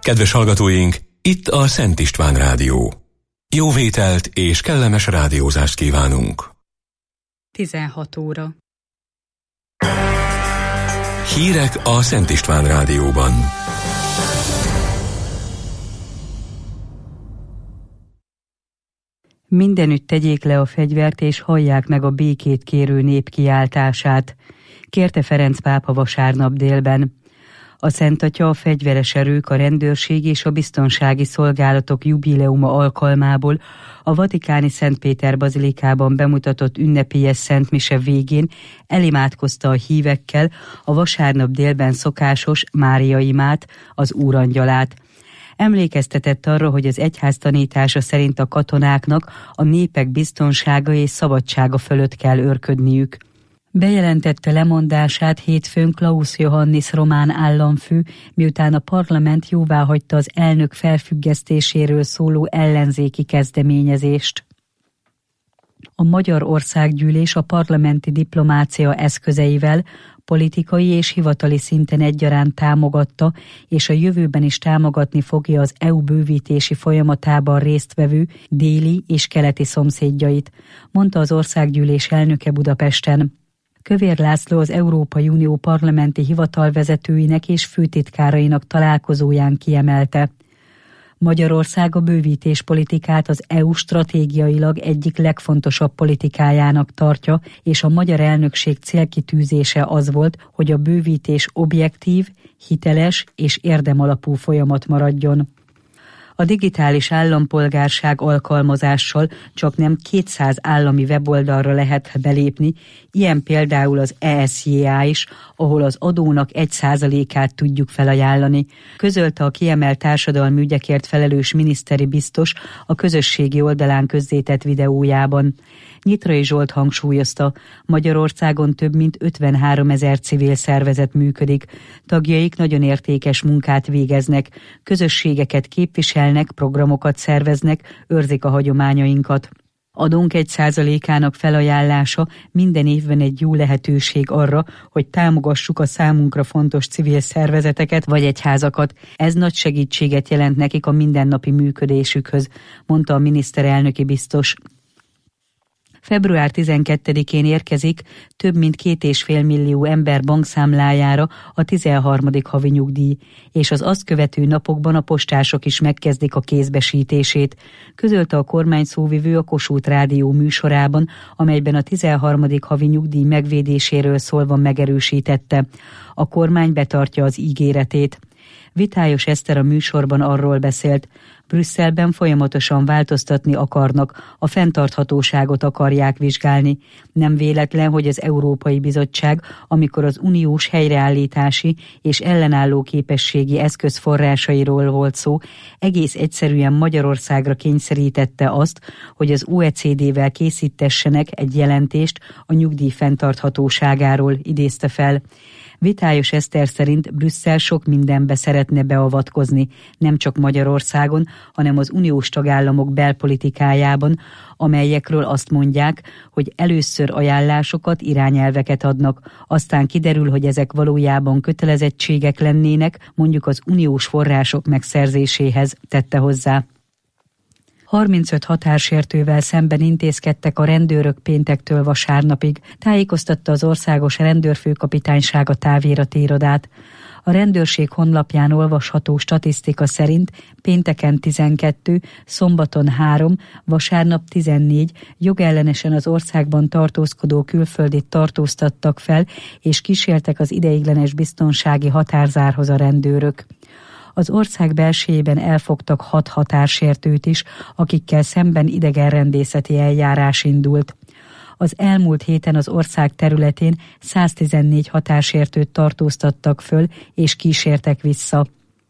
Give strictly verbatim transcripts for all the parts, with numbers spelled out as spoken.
Kedves hallgatóink, itt a Szent István Rádió. Jó vételt és kellemes rádiózást kívánunk. tizenhat óra. Hírek a Szent István Rádióban. Mindenütt tegyék le a fegyvert és hallják meg a békét kérő nép kiáltását, kérte Ferenc pápa vasárnap délben. A Szent Atya a fegyveres erők, a rendőrség és a biztonsági szolgálatok jubileuma alkalmából a vatikáni Szent Péter bazilikában bemutatott ünnepélyes szentmise végén elimádkozta a hívekkel a vasárnap délben szokásos Mária imát, az Úrangyalát. Emlékeztetett arra, hogy az egyház tanítása szerint a katonáknak a népek biztonsága és szabadsága fölött kell őrködniük. Bejelentette lemondását hétfőn Klaus Johannis román államfő, miután a parlament jóváhagyta az elnök felfüggesztéséről szóló ellenzéki kezdeményezést. A Magyar Országgyűlés a parlamenti diplomácia eszközeivel politikai és hivatali szinten egyaránt támogatta, és a jövőben is támogatni fogja az é u bővítési folyamatában résztvevő déli és keleti szomszédjait, mondta az Országgyűlés elnöke Budapesten. Kövér László az Európai Unió parlamenti hivatalvezetőinek és főtitkárainak találkozóján kiemelte: Magyarország a bővítéspolitikát az é u stratégiailag egyik legfontosabb politikájának tartja, és a magyar elnökség célkitűzése az volt, hogy a bővítés objektív, hiteles és érdemalapú folyamat maradjon. A digitális állampolgárság alkalmazással csak nem kétszáz állami weboldalra lehet belépni, ilyen például az é es jé á is, ahol az adónak egy százalékát tudjuk felajánlani, közölte a kiemelt társadalmi ügyekért felelős miniszteri biztos a közösségi oldalán közzétett videójában. Nyitrai Zsolt hangsúlyozta, Magyarországon több mint ötvenháromezer civil szervezet működik. Tagjaik nagyon értékes munkát végeznek, közösségeket képviselnek, programokat szerveznek, őrzik a hagyományainkat. Adónk egy százalékának felajánlása minden évben egy jó lehetőség arra, hogy támogassuk a számunkra fontos civil szervezeteket vagy egyházakat. Ez nagy segítséget jelent nekik a mindennapi működésükhöz, mondta a miniszterelnöki biztos. február tizenkettedikén érkezik több mint két és fél millió ember bankszámlájára a tizenharmadik havi nyugdíj, és az azt követő napokban a postások is megkezdik a kézbesítését, közölte a kormány szóvivő a Kossuth Rádió műsorában, amelyben a tizenharmadik havi nyugdíj megvédéséről szólva megerősítette: a kormány betartja az ígéretét. Vitályos Eszter a műsorban arról beszélt, Brüsszelben folyamatosan változtatni akarnak, a fenntarthatóságot akarják vizsgálni. Nem véletlen, hogy az Európai Bizottság, amikor az uniós helyreállítási és ellenálló képességi eszköz forrásairól volt szó, egész egyszerűen Magyarországra kényszerítette azt, hogy az o e cé dé-vel készítessenek egy jelentést a nyugdíj fenntarthatóságáról, idézte fel. Vitályos Eszter szerint Brüsszel sok mindenbe szeretne beavatkozni, nem csak Magyarországon, hanem az uniós tagállamok belpolitikájában, amelyekről azt mondják, hogy először ajánlásokat, irányelveket adnak, aztán kiderül, hogy ezek valójában kötelezettségek lennének, mondjuk az uniós források megszerzéséhez, tette hozzá. harmincöt határsértővel szemben intézkedtek a rendőrök péntektől vasárnapig, tájékoztatta az Országos Rendőrfőkapitányság a távirati irodát. A rendőrség honlapján olvasható statisztika szerint pénteken tizenkettő, szombaton három, vasárnap tizennégy jogellenesen az országban tartózkodó külföldit tartóztattak fel, és kísértek az ideiglenes biztonsági határzárhoz a rendőrök. Az ország belsejében elfogtak hat határsértőt is, akikkel szemben idegenrendészeti eljárás indult. Az elmúlt héten az ország területén száztizennégy határsértőt tartóztattak föl és kísértek vissza.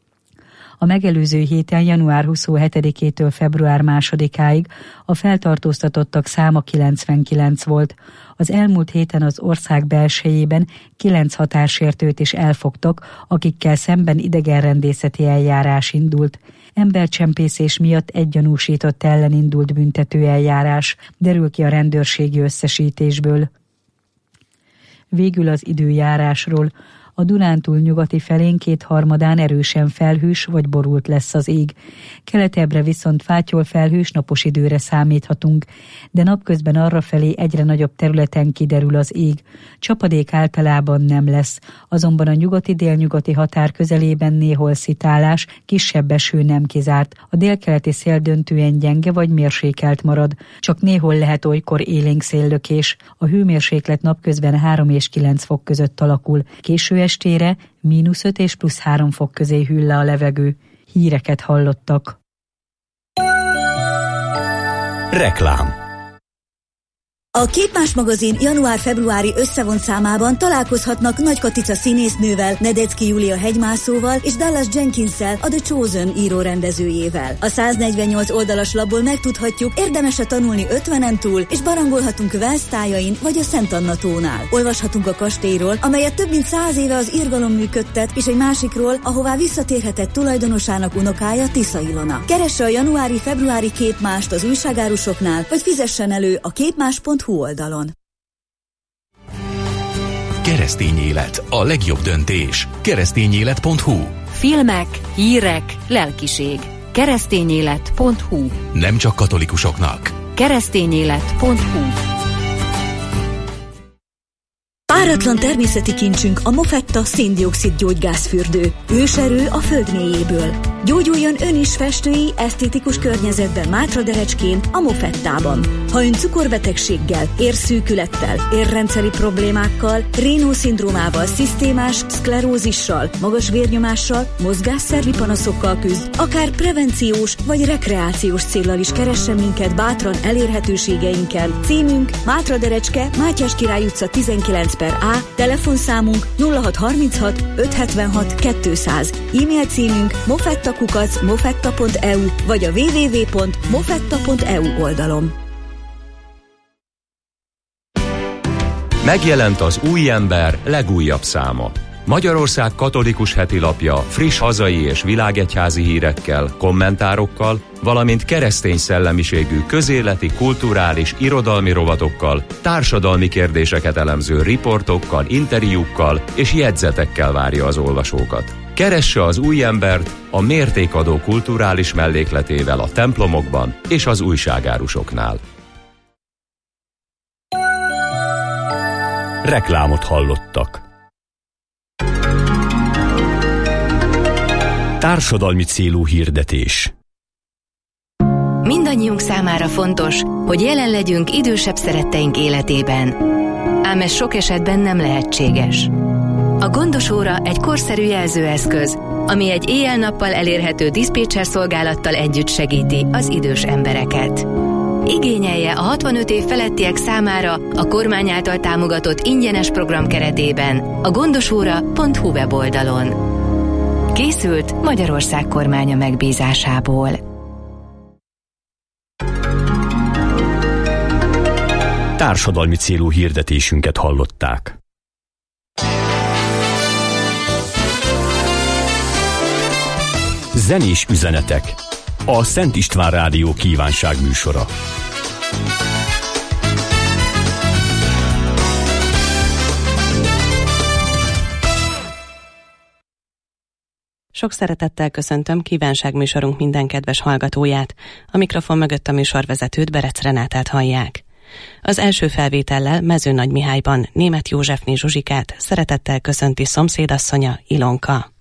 A megelőző héten január huszonhetedikétől február másodikáig a feltartóztatottak száma kilencvenkilenc volt. Az elmúlt héten az ország belsejében kilenc határsértőt is elfogtak, akikkel szemben idegenrendészeti eljárás indult. Embercsempészés miatt egy gyanúsított ellen indult büntető eljárás, derül ki a rendőrségi összesítésből. Végül az időjárásról. A Dunántúl nyugati felén kétharmadán erősen felhős vagy borult lesz az ég. Keletebbre viszont fátyol felhős napos időre számíthatunk, de napközben arrafelé egyre nagyobb területen kiderül az ég. Csapadék általában nem lesz, azonban a nyugati-délnyugati határ közelében néhol szitálás, kisebb eső nem kizárt. A délkeleti szél döntően gyenge vagy mérsékelt marad, csak néhol lehet olykor élénk széllökés. A hőmérséklet napközben három és kilenc fok között alakul, késő estére mínusz öt és plusz három fok közé hűl le a levegő. Híreket hallottak. Reklám. A Képmás magazin január-februári összevont számában találkozhatnak Nagy Katica színésznővel, Nedecki Júlia hegymászóval és Dallas Jenkinssel, a The Chosen író-rendezőjével. A száznegyvennyolc oldalas labból megtudhatjuk, érdemes-e tanulni ötvenen túl, és barangolhatunk Velsz tájain vagy a Szent Anna tónál. Olvashatunk a kastélyról, amelyet több mint száz éve az irgalom működtet, és egy másikról, ahová visszatérhetett tulajdonosának unokája, Tisza Ilona. Keresse a januári-februári Képmást az újságárusoknál, vagy fizessen elő a képmás pont hu oldalon. Keresztény élet, a legjobb döntés. keresztényélet pont hu. Filmek, hírek, lelkiség. keresztényélet pont hu. Nem csak katolikusoknak. keresztényélet pont hu. Páratlan természeti kincsünk a Mofetta széndioxid gyógygázfürdő. Őserő a föld mélyéből. Gyógyuljon ön is festői, esztétikus környezetben Mátraderecskén, a Mofettában. Ha ön cukorbetegséggel, érszűkülettel, érrendszeri problémákkal, Raynaud-szindrómával, szisztémás szklerózissal, magas vérnyomással, mozgásszervi panaszokkal küzd, akár prevenciós vagy rekreációs céllal is keressen minket bátran elérhetőségeinken. Címünk Mátraderecske, Mátyás Király utca tizenkilenc per A, telefonszámunk nulla hat harminchat ötszázhetvenhat kétszáz, e-mail címünk mofettakukac mofetta pont e u vagy a double-u double-u double-u pont mofetta pont e u oldalon. Megjelent az Új Ember legújabb száma. Magyarország katolikus hetilapja friss hazai és világegyházi hírekkel, kommentárokkal, valamint keresztény szellemiségű közéleti, kulturális, irodalmi rovatokkal, társadalmi kérdéseket elemző riportokkal, interjúkkal és jegyzetekkel várja az olvasókat. Keresse az Új Embert a mértékadó kulturális mellékletével a templomokban és az újságárusoknál. Reklámot hallottak. Társadalmi célú hirdetés. Mindannyiunk számára fontos, hogy jelen legyünk idősebb szeretteink életében. Ám ez sok esetben nem lehetséges. A Gondos Óra egy korszerű jelzőeszköz, ami egy éjjel-nappal elérhető diszpécser szolgálattal együtt segíti az idős embereket. Igényelje a hatvanöt év felettiek számára a kormány által támogatott ingyenes program keretében a gondosóra pont hu weboldalon. Készült Magyarország kormánya megbízásából. Társadalmi célú hirdetésünket hallották. Zenés üzenetek. A Szent István Rádió kívánság műsora. Sok szeretettel köszöntöm kívánságműsorunk minden kedves hallgatóját. A mikrofon mögött a műsorvezetőt, Berec Renátát hallják. Az első felvétellel Mezőnagymihályban Németh Józsefné Zsuzsikát szeretettel köszönti szomszédasszonya, Ilonka.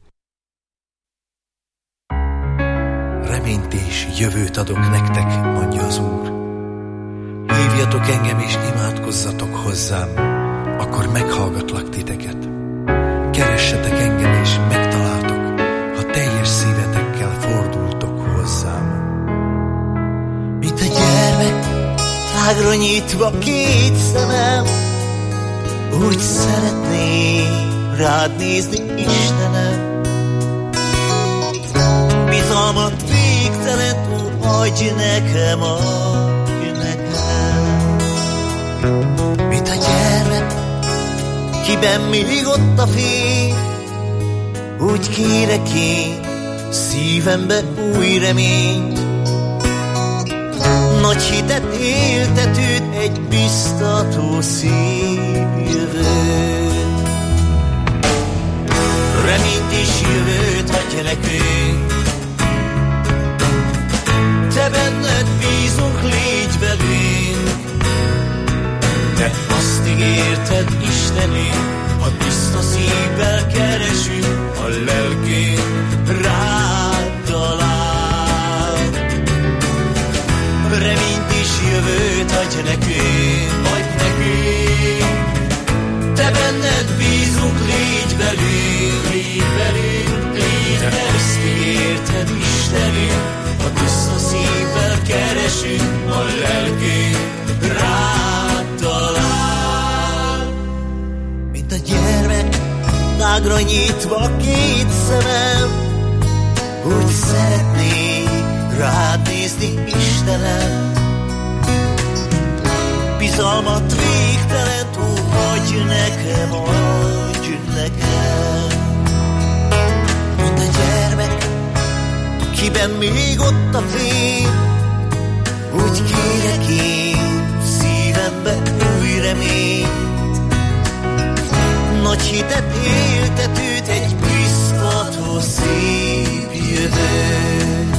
Reményt és jövőt adok nektek, mondja az Úr. Hívjatok engem és imádkozzatok hozzám, akkor meghallgatlak titeket. Keressetek engem és megtaláltok, ha teljes szívetekkel fordultok hozzám. Mint a gyermek, tágra nyitva két szemem, úgy szeretném rád nézni, Istenem. Bizalmat végtelen, adj nekem, adj nekem. Mint a gyermek, kiben még ott a fény, úgy kérek én szívembe új reményt. Nagy hitet éltetőt, egy biztató szép jövőt. reményt és jövőt adj nekünk. Te benned bízunk, légy velünk. Te azt ígérted, Istenünk, ha tiszta szívvel keresünk, a lelkünk rád talál. Reményt és jövőt adj nekünk, adj nekünk. Te benned bízunk, légy velünk, légy velünk, légy velünk. Te azt ígérted, Istenünk, ha tiszta szívvel keresünk, a lelkünk rád talál. Mint a gyermek, tágra nyitva két szemem, úgy szeretnék rád nézni, Istenem. Bizalmat végtelen, ó, adj nekem, adj nekem. Mint a gyermek, kiben még ott a fény, úgy kérek én szívembe új reményt. Nagy hitet, éltetőt, egy biztató szép jövőt.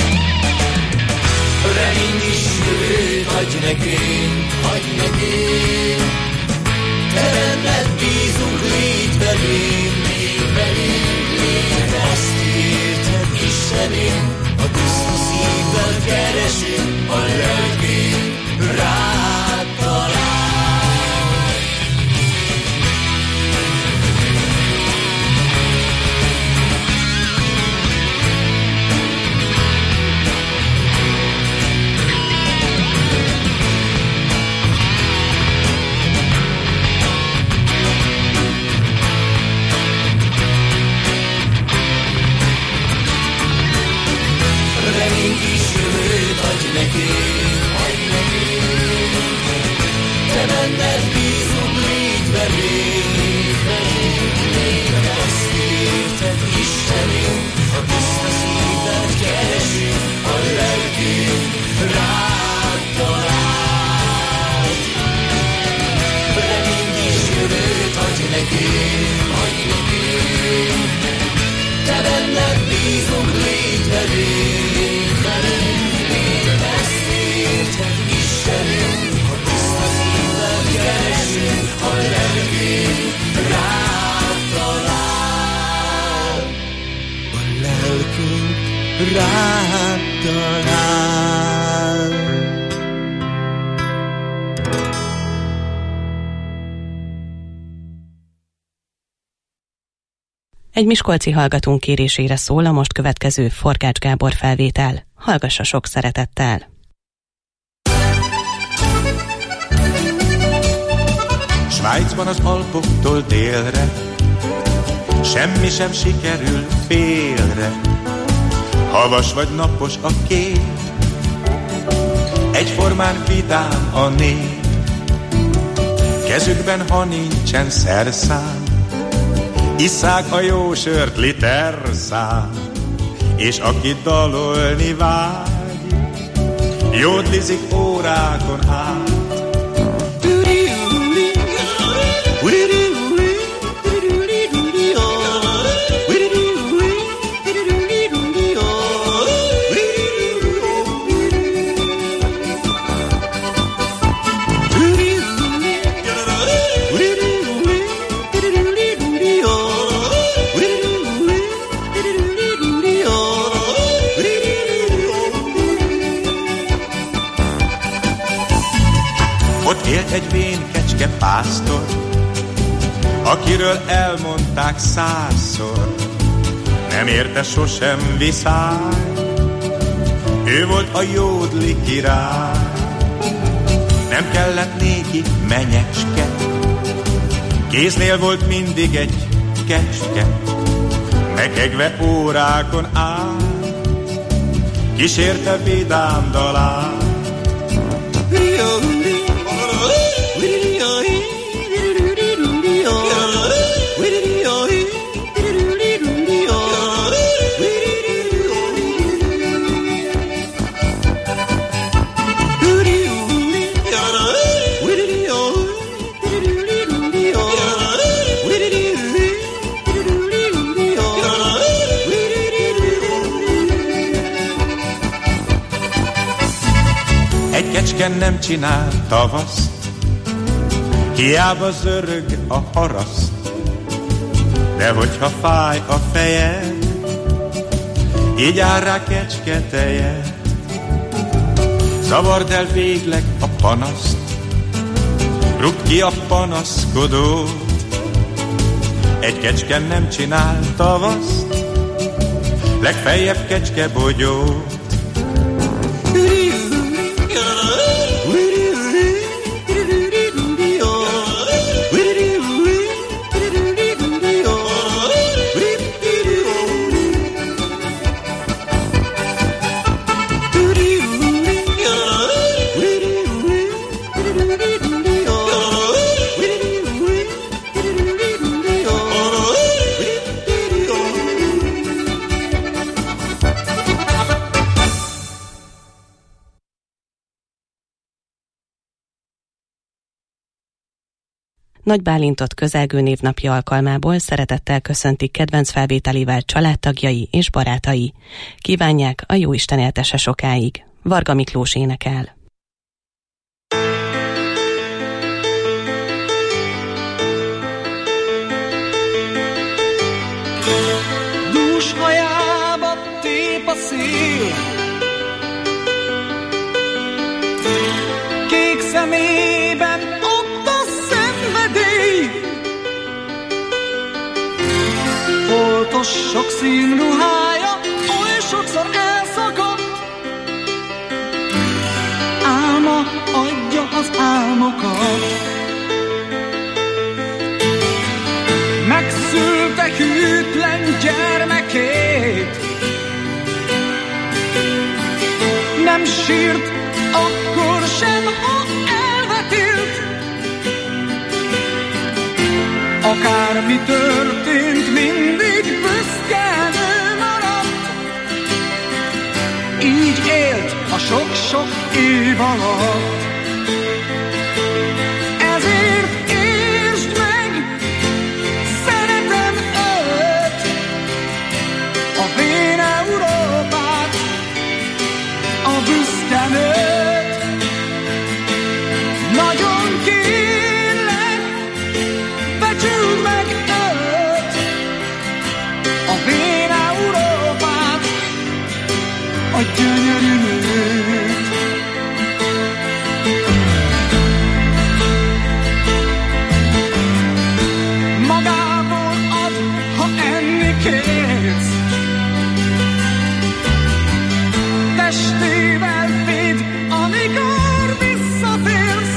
Remény és jövőt adj nekünk, adj nekünk. Te benned bízunk, légy velünk, légy velünk, légy velünk. Azt ígérted, Istenünk, a tiszta szívvel keresünk, a lelkünk rád talál. Reményt és jövőt adj nekünk, adj nekünk. Te benned bízunk, légy velünk, légy velünk, légy velünk. Azt ígérted, Istenünk, a tiszta szívvel keresünk, a lelkünk rád talál. Reményt és jövőt adj nekünk, adj nekünk. Te benned bízunk, légy velünk. A lelkünk rád talál, a lelkünk rád talál. Egy miskolci hallgatónk kérésére szól a most következő Forgács Gábor felvétel. Hallgassa sok szeretettel! Svájcban az Alpoktól délre semmi sem sikerül félre. Havas vagy napos a kép, egyformán vidám a nép. Kezükben, ha nincsen szerszám, isszák a jó sört literszám, és aki dalolni vágy, jódlizik órákon át. Élt egy vén kecske pásztor, akiről elmondták százszor, nem érte sosem viszály, ő volt a jódli király. Nem kellett néki menyecske, kéznél volt mindig egy kecske, mekegve órákon át, kísérte vidám dalát. kecske nem csinál tavaszt, hiába zörög a haraszt, de hogyha fáj a fejed, így áll rá kecske tejet. Zavard el végleg a panaszt, rúgd ki a panaszkodót, egy kecske nem csinál tavaszt, legfeljebb kecske bogyót. Nagy Bálintot közelgő névnapja alkalmából szeretettel köszöntik kedvenc felvételével családtagjai és barátai. Kívánják, a jóisten éltesse sokáig. Varga Miklós énekel. Dús hajába tép a szél, kék szemében ott a szenvedély, foltos sok színruhája oly sokszor elszakadt, álma adja az álmokat. Megszülte hűtlen gyermekét, nem sírt akkor sem, ha elvetélt. Akármi történt, mindig büszkén ő maradt. Így élt a sok-sok év alatt. Ezért értsd meg, szeretem őt, a vén Európát, a büszke nőt. Nagyon kérlek, becsüld meg őt, a vén Európát, a gyönyörű nőt. Magából ad, ha enni kérsz, testével véd, amikor visszatérsz.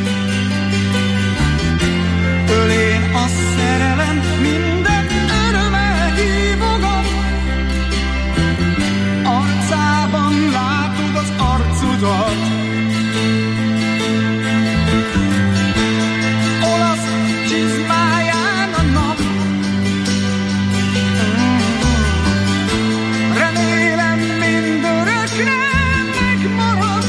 Ölén a szerelem, minden örömmel hívogat, arcában látod az arcudat. Olasz csizmáján a nap, remélem mindörökre megmarad.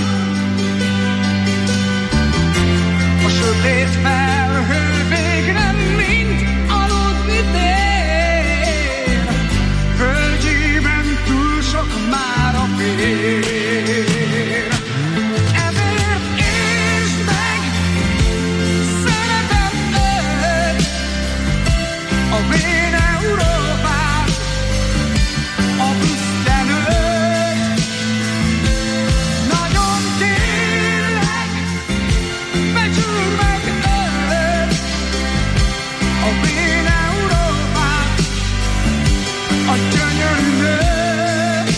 A sötét felhő végre mind aludni tér, földjében túl sok már a fér. Ezért értsd meg, szeretem őt, a vén Európát, a büszke nőt. Nagyon kérlek, becsüld meg őt, a vén Európát, a gyönyörű nőt.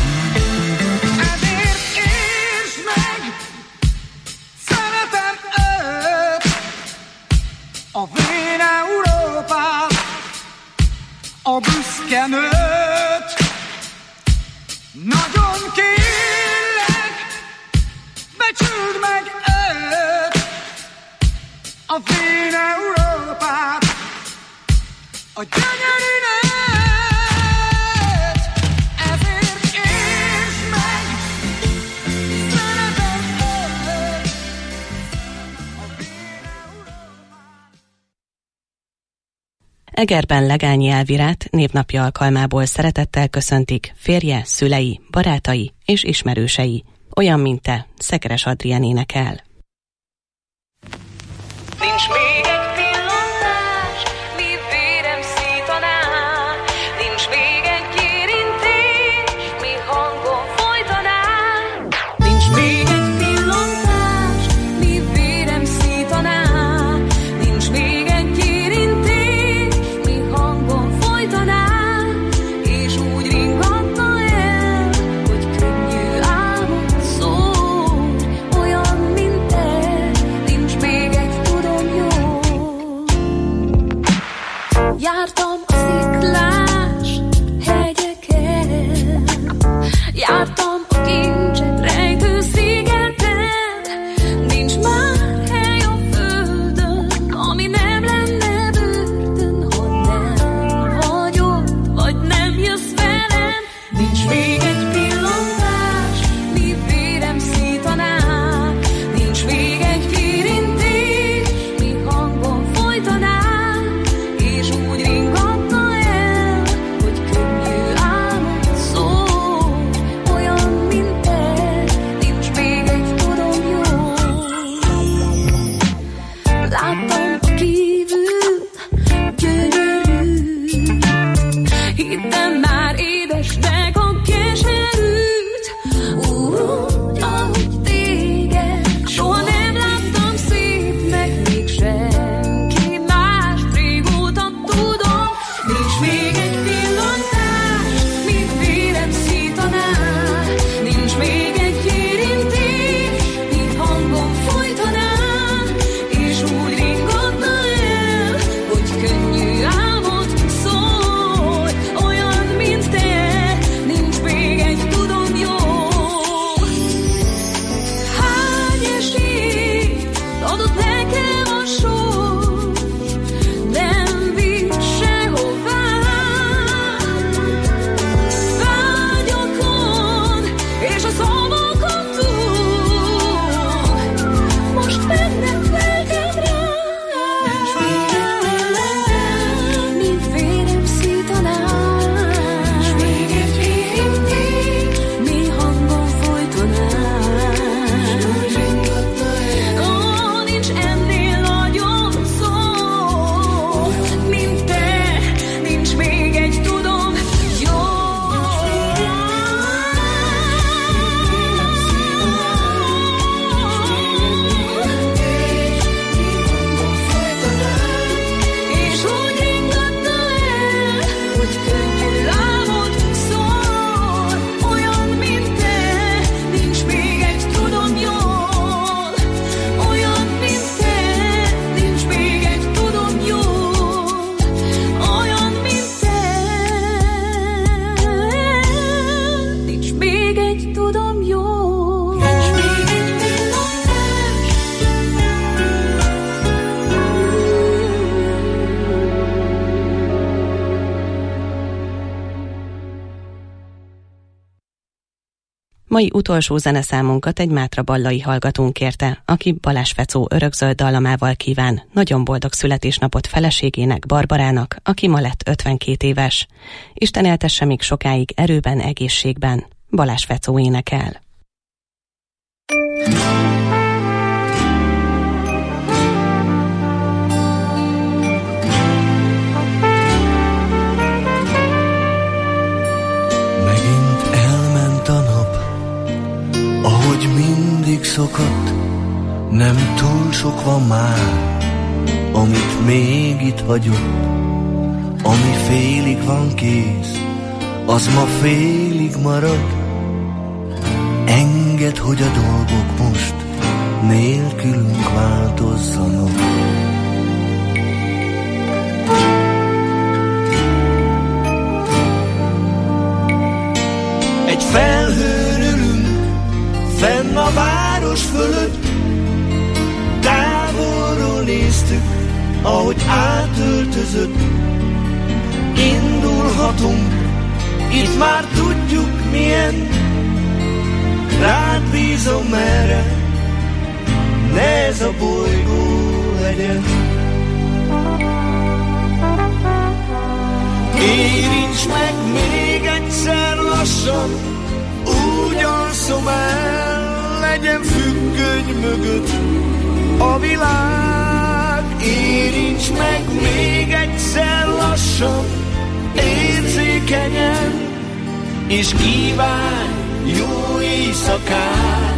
Ezért értsd meg, szeretem őt, a vén Európát, a büszke nőt. Nagyon kérlek, becsüld meg őt, a vén Európát, a gyönyörű nőt. Ezért értsd meg, szeretem őt, a vén Európát. Egerben Legányi Elvirát névnapja alkalmából szeretettel köszöntik férje, szülei, barátai és ismerősei. Olyan, mint te, Szekeres Adrián énekel. Nincs még egy pillantás, mi vérem szítaná, nincs még egy érintés, mi hangon folytaná. Nincs még egy pillantás, mi vérem szítaná, nincs még egy érintés, mi hangon folytaná, és úgy ringatta el, hogy könnyű álmod szól, olyan, mint te, nincs még egy tudom jól. Jártam a sziklás hegyeken, jártam a kincset rejtő szigeten, nincs már hely a földön, ami nem lenne börtön, ha nem vagy ott, vagy nem jössz velem. Nincs még egy pillantás, mi vérem szítaná, nincs még egy érintés, mi hangon folytaná, és úgy ringatta el, hogy könnyű álmod szól, olyan, mint te, nincs még egy tudom jól. Láttam a kívül gyönyörű, hittem már édesnek a keserűt, úgy, ahogy téged, soha nem láttam szépnek, még senki más, régóta tudom. Nincs még egy pillantás, mint vérem szítaná, nincs még egy érintés, mint hangon folytaná, és úgy ringatta el, hogy könnyű álmod szól, olyan, mint te, nincs még egy tudom jól. Hány esélyt adott nekem a sors, nem visz sehová. Vágyakon és a szavakon túl, most megneveltem rá. Nincs még egy pillantás, mint vérem szítaná, nincs még egy érintés, mi hangon folytaná. Ó, nincs ennél nagyobb szó, mint te, nincs még egy tudom jól. És úgy ringatta el, hogy könnyű álmod szól, olyan, mint te, nincs még egy tudom jól. Olyan, mint te, nincs még egy tudom jól. Olyan, mint te, nincs még egy tudom jól. Nincs még egy pillantás. Mai utolsó zeneszámunkat egy mátraballai hallgatónk kérte, aki Balázs Fecó örökzöld dallamával kíván nagyon boldog születésnapot feleségének, Barbarának, aki ma lett ötvenkét éves. Isten éltesse még sokáig erőben, egészségben. Balázs Fecó énekel. Megint elment a nap, ahogy mindig szokott, nem túl sok van már, amit még itt hagyott. Ami félig van kész, az ma félig marad. Engedd, hogy a dolgok most nélkülünk változzanak. Egy felhőn ülünk, fenn a város fölött, távolról néztük, ahogy átöltözött. Indulhatunk, itt már tudjuk milyen, rád bízom merre, ne ez a bolygó legyen. Érints meg még egyszer lassan, úgy alszom el, legyen függöny mögött a világ. Érints meg még egyszer lassan, érzékenyen, és kívánj jó éjszakát.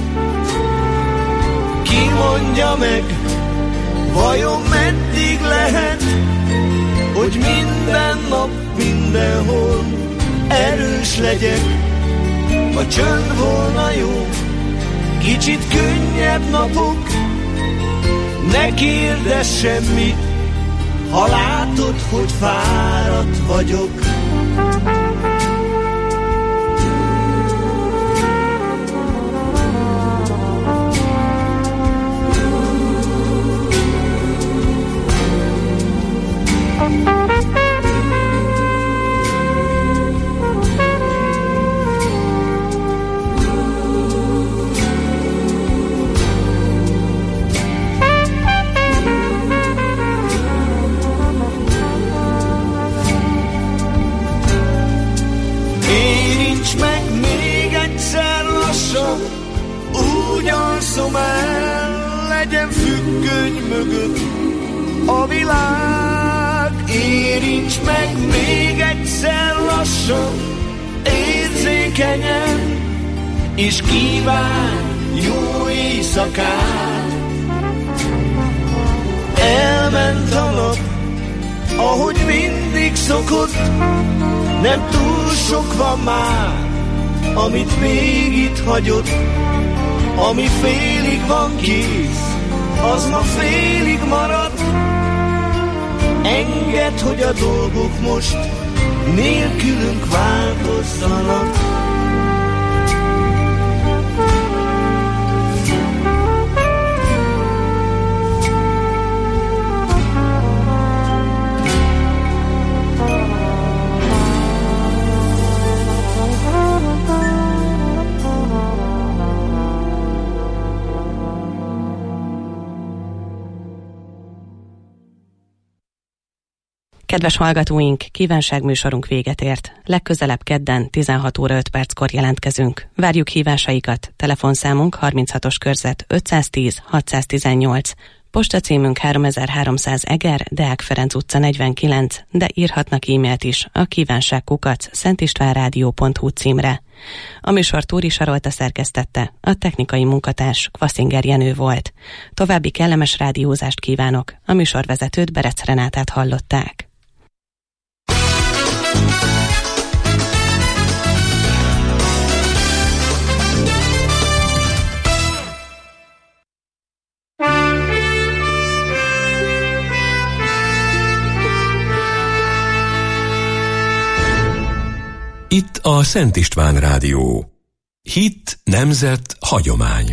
Ki mondja meg, vajon meddig lehet, hogy minden nap, mindenhol erős legyek? Ha csönd volna jó, kicsit könnyebb napok, ne kérdezz semmit, ha látod, hogy fáradt vagyok. Úgy alszom el, legyen függöny mögött a világ. Érints meg még egyszer lassan, érzékenyen, és kívánj jó éjszakát. Elment a nap, ahogy mindig szokott, nem túl sok van már, amit még itt hagyott. Ami félig van kész, az ma félig marad. Engedd, hogy a dolgok most nélkülünk változzanak. Kedves hallgatóink, kívánságműsorunk véget ért. Legközelebb kedden tizenhat óra öt perckor jelentkezünk. Várjuk hívásaikat. Telefonszámunk harminchatos körzet ötszáztíz hatszáztizennyolc. Postacímünk háromezer-háromszáz Eger, Deák Ferenc utca negyvenkilenc, de írhatnak e-mailt is a kívánságkukac szentistvánrádió pont hu címre. A műsor Túri Sarolta szerkesztette, a technikai munkatárs Kvaszinger Jenő volt. További kellemes rádiózást kívánok. A műsorvezetőt, Berec Renátát hallották. Itt a Szent István Rádió. Hit, nemzet, hagyomány.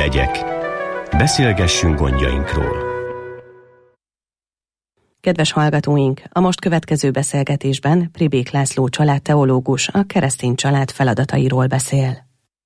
legyek. Beszélgessünk gondjainkról. Kedves hallgatóink, a most következő beszélgetésben Pribék László családteológus a keresztény család feladatairól beszél.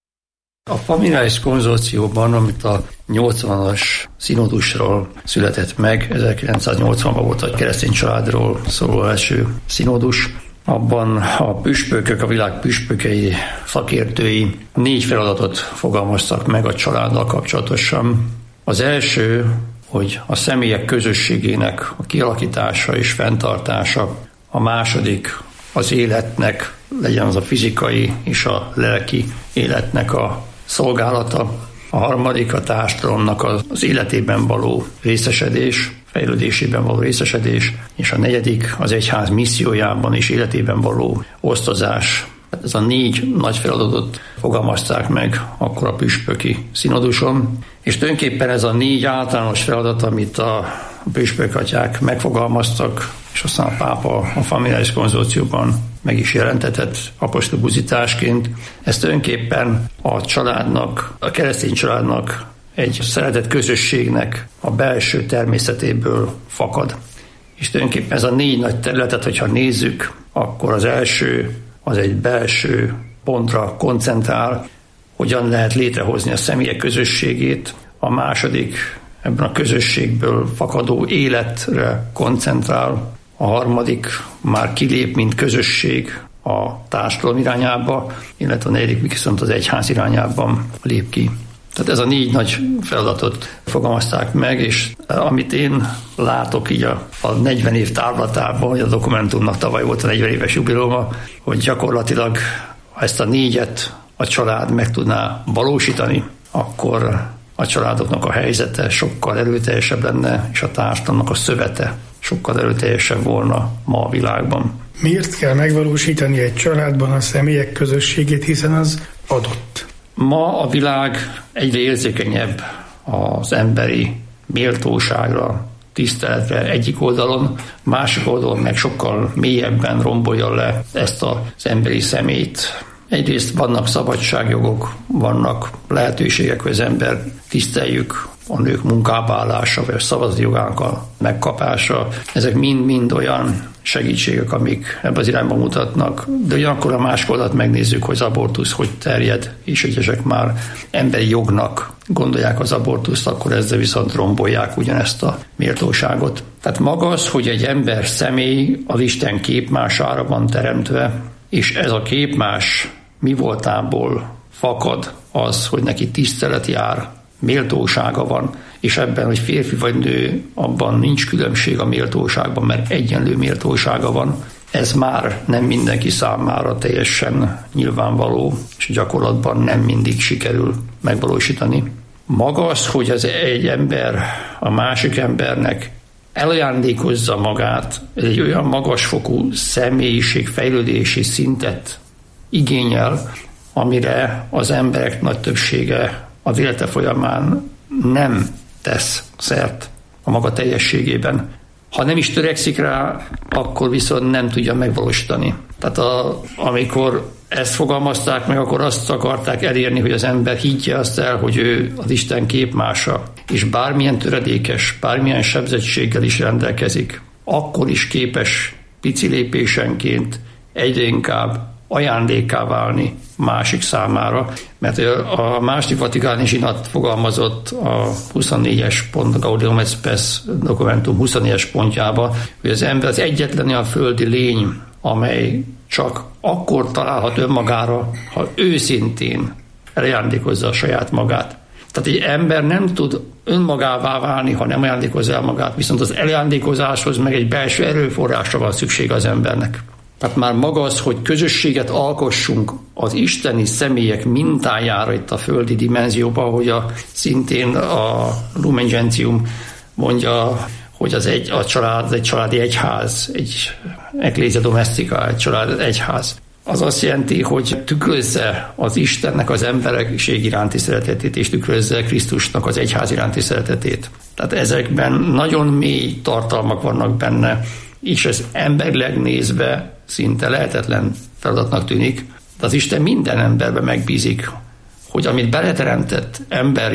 A Familiáris Konzorcióban, amit a nyolcvanas színodusról született meg, ezerkilencszáznyolcvanban volt a keresztény családról szóló első színodus, abban a püspökök, a világ püspökei, szakértői négy feladatot fogalmaztak meg a családdal kapcsolatosan. Az első, hogy a személyek közösségének a kialakítása és fenntartása. A második, az életnek, legyen az a fizikai és a lelki életnek a szolgálata. A harmadik, a társadalomnak az életében való részesedés, fejlődésében való részesedés, és a negyedik, az egyház missziójában és életében való osztozás. Ez a négy nagy feladatot fogalmazták meg akkor a püspöki színoduson, és tulajdonképpen ez a négy általános feladat, amit a püspökatyák megfogalmaztak, és aztán a pápa a Familiáris Konzorcióban meg is jelentetett apostolbuzitásként, ez tulajdonképpen a családnak, a keresztény családnak, egy szeretett közösségnek a belső természetéből fakad. És tulajdonképpen ez a négy nagy területet, hogyha nézzük, akkor az első az egy belső pontra koncentrál, hogyan lehet létrehozni a személyek közösségét. A második ebben a közösségből fakadó életre koncentrál. A harmadik már kilép, mint közösség a társadalom irányába, illetve a negyedik viszont az egyház irányában lép ki. Tehát ez a négy nagy feladatot fogalmazták meg, és amit én látok így a, a negyven év távlatában, hogy a dokumentumnak tavaly volt a negyven éves jubileuma, hogy gyakorlatilag ha ezt a négyet a család meg tudná valósítani, akkor a családoknak a helyzete sokkal erőteljesebb lenne, és a társadalomnak a szövete sokkal erőteljesebb volna ma a világban. Miért kell megvalósítani egy családban a személyek közösségét, hiszen az adott? Ma a világ egyre érzékenyebb az emberi méltóságra, tiszteletre egyik oldalon, másik oldalon meg sokkal mélyebben rombolja le ezt az emberi személyt. Egyrészt vannak szabadságjogok, vannak lehetőségek, hogy az ember tiszteljük a nők munkába állása, vagy a szavazati jogának a megkapása. Ezek mind-mind olyan segítségek, amik ebbe az irányba mutatnak, de ugyanakkor a másik oldalt megnézzük, hogy az abortusz hogy terjed, és egyesek már emberi jognak gondolják az abortuszt, akkor ezzel viszont rombolják ugyanezt a méltóságot. Tehát maga az, hogy egy ember személy az Isten képmására van teremtve, és ez a képmás mi voltából fakad az, hogy neki tisztelet jár, méltósága van, és ebben, hogy férfi vagy nő, abban nincs különbség a méltóságban, mert egyenlő méltósága van. Ez már nem mindenki számára teljesen nyilvánvaló, és gyakorlatban nem mindig sikerül megvalósítani. Maga az, hogy az egy ember a másik embernek elajándékozza magát, egy olyan magasfokú személyiségfejlődési szintet igényel, amire az emberek nagy többsége az élete folyamán nem tesz szert a maga teljességében. Ha nem is törekszik rá, akkor viszont nem tudja megvalósítani. Tehát a, amikor ezt fogalmazták meg, akkor azt akarták elérni, hogy az ember higgye azt el, hogy ő az Isten képmása, és bármilyen töredékes, bármilyen sebzettséggel is rendelkezik, akkor is képes pici lépésenként egyre inkább ajándékká válni másik számára, mert a második vatikáni zsinat fogalmazott a huszonnégyes pont, a Gaudium et Spes dokumentum huszonnégyes pontjába, hogy az ember az egyetlen a földi lény, amely csak akkor találhat önmagára, ha őszintén elajándékozza a saját magát. Tehát egy ember nem tud önmagává válni, ha nem ajándékozza el magát, viszont az ajándékozáshoz meg egy belső erőforrásra van szüksége az embernek. Tehát már maga az, hogy közösséget alkossunk az isteni személyek mintájára itt a földi dimenzióban, hogy a, szintén a Lumen Gentium mondja, hogy az egy, a család egy családi egyház, egy ecclesia domestica, egy család egyház. Az azt jelenti, hogy tükrözze az Istennek az emberiség iránti szeretetét, és tükrözze Krisztusnak az egyház iránti szeretetét. Tehát ezekben nagyon mély tartalmak vannak benne, és ez emberileg nézve szinte lehetetlen feladatnak tűnik, de az Isten minden emberbe megbízik, hogy amit beleteremtett emberi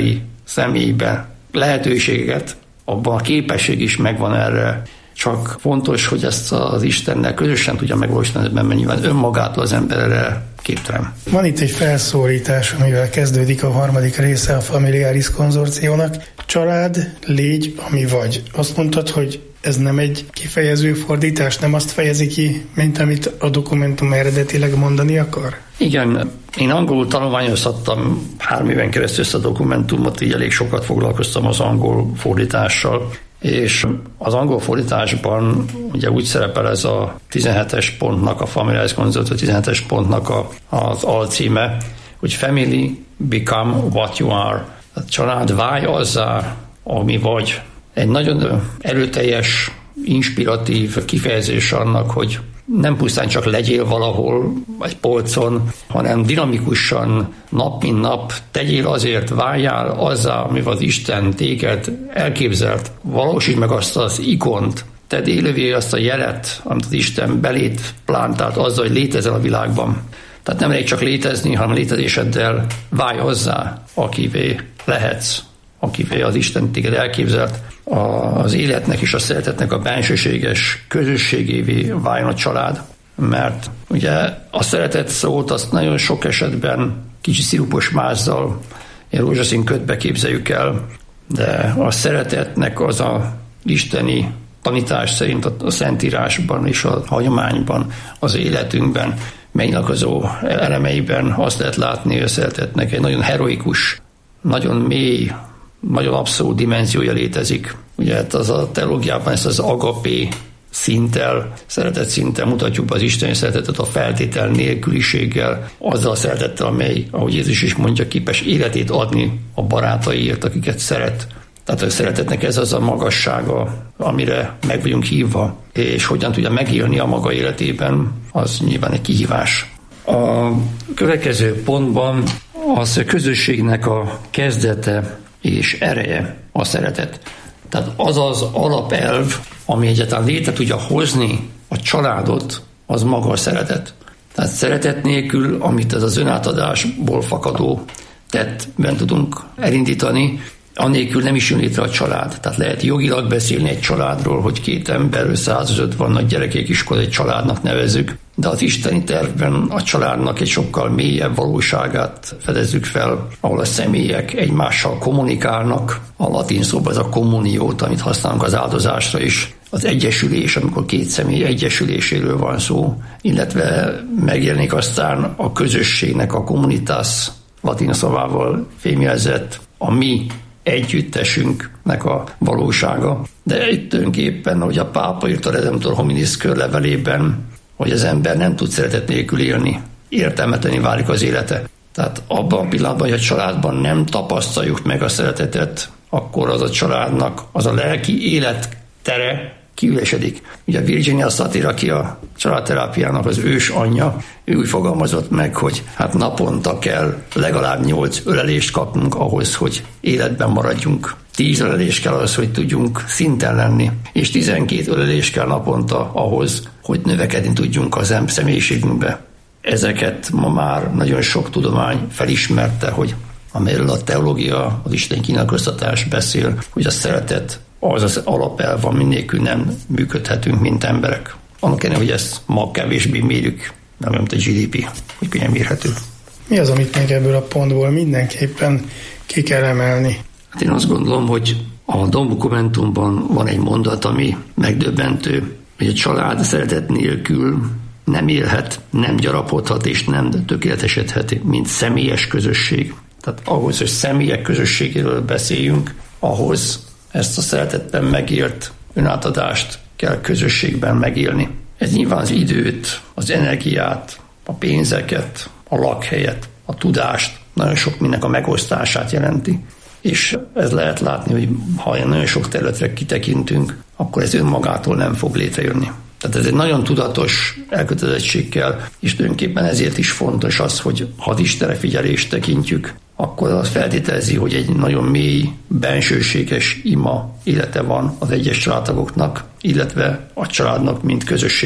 személybe lehetőséget, abban a képesség is megvan erre. Csak fontos, hogy ezt az Istennel közösen tudja megvalósítani, mert nyilván önmagától az ember erre képtelen. Van itt egy felszólítás, amivel kezdődik a harmadik része a Familiaris konzorciónak. Család, légy, ami vagy. Azt mondtad, hogy ez nem egy kifejező fordítás, nem azt fejezi ki, mint amit a dokumentum eredetileg mondani akar? Igen, én angolul tanulmányozhattam három éven keresztül ezt a dokumentumot, így elég sokat foglalkoztam az angol fordítással, és az angol fordításban ugye úgy szerepel ez a tizenhetes pontnak, a Familiaris konzorció tizenhetes pontnak a, az alcíme, hogy Family become what you are. A család válj azzá, ami vagy. Egy nagyon erőteljes, inspiratív kifejezés annak, hogy nem pusztán csak legyél valahol, egy polcon, hanem dinamikusan, nap mint nap tegyél azért, váljál azzá, amivel az Isten téged elképzelt. Valósítsd meg azt az ikont, tedd élővé azt a jelet, amit az Isten belét plántált azzal, hogy létezel a világban. Tehát nem elég csak létezni, hanem létezéseddel válj hozzá, akivé lehetsz, akivé az Isten téged elképzelt. Az életnek és a szeretetnek a bensőséges közösségévé váljon a család. Mert ugye a szeretet szót azt nagyon sok esetben kicsi szirupos mázzal, ilyen rózsaszín ködbe képzeljük el, de a szeretetnek az a isteni tanítás szerint a Szentírásban és a hagyományban, az életünkben megnyilvánuló elemeiben azt lehet látni, hogy a szeretetnek egy nagyon heroikus, nagyon mély, nagyon abszolút dimenziója létezik. Ugye hát az a teológiában ezt az agapé szinttel, szeretet szinttel mutatjuk be az isteni szeretetet a feltétel nélküliséggel, azzal a szeretettel, amely, ahogy Jézus is mondja, képes életét adni a barátaiért, akiket szeret. Tehát a szeretetnek ez az a magassága, amire meg vagyunk hívva, és hogyan tudja megélni a maga életében, az nyilván egy kihívás. A következő pontban az a közösségnek a kezdete és ereje a szeretet. Tehát az az alapelv, ami egyáltalán létre tudja hozni a családot, az maga a szeretet. Tehát szeretet nélkül, amit ez az önátadásból fakadó tettben tudunk elindítani, annélkül nem is jön létre a család. Tehát lehet jogilag beszélni egy családról, hogy két ember összeházasodott, vannak gyerekek is, akkor egy családnak nevezzük, de az isteni tervben a családnak egy sokkal mélyebb valóságát fedezzük fel, ahol a személyek egymással kommunikálnak. A latin szóban ez a kommuniót, amit használunk az áldozásra is, az egyesülés, amikor két személy egyesüléséről van szó, illetve megjelenik aztán a közösségnek, a communitas latin szavával fémjelzett, a mi együttesünknek a valósága. De itt tulajdonképpen, ahogy a pápa írt a Redemptor Hominis körlevelében, hogy az ember nem tud szeretet nélkül élni. Értelmetlenné válik az élete. Tehát abban a pillanatban, hogy a családban nem tapasztaljuk meg a szeretetet, akkor az a családnak az a lelki élettere kiülesedik. Ugye Virginia Satir, aki a családterápiának az ős anyja, ő úgy fogalmazott meg, hogy hát naponta kell legalább nyolc ölelést kapnunk ahhoz, hogy életben maradjunk. Tíz ölelés kell ahhoz, hogy tudjunk szinten lenni, és tizenkét ölelés kell naponta ahhoz, hogy növekedni tudjunk az ember személyiségünkbe. Ezeket ma már nagyon sok tudomány felismerte, hogy amelyről a teológia, az isteni kinyilatkoztatás beszél, hogy a szeretet az az alapelv, ami nélkül nem működhetünk, mint emberek. Annak ellenére, hogy ezt ma kevésbé mérjük, nem mint a gé dé pé, hogy könnyen mérhető. Mi az, amit még ebből a pontból mindenképpen ki kell emelni? Hát én azt gondolom, hogy a dokumentumban van egy mondat, ami megdöbbentő, hogy a család szeretet nélkül nem élhet, nem gyarapodhat és nem tökéletesedhet, mint személyes közösség. Tehát ahhoz, hogy személyek közösségéről beszéljünk, ahhoz ezt a szeretetben megélt önátadást kell közösségben megélni. Ez nyilván az időt, az energiát, a pénzeket, a lakhelyet, a tudást, nagyon sok mindennek a megosztását jelenti. És ez lehet látni, hogy ha nagyon sok területre kitekintünk, akkor ez önmagától nem fog létrejönni. Tehát ez egy nagyon tudatos elkötelezettség kell, és tulajdonképpen ezért is fontos az, hogy ha az Istenre figyelést tekintjük, akkor az feltételezi, hogy egy nagyon mély, bensőséges ima élete van az egyes családtagoknak, illetve a családnak, mint közösségnek.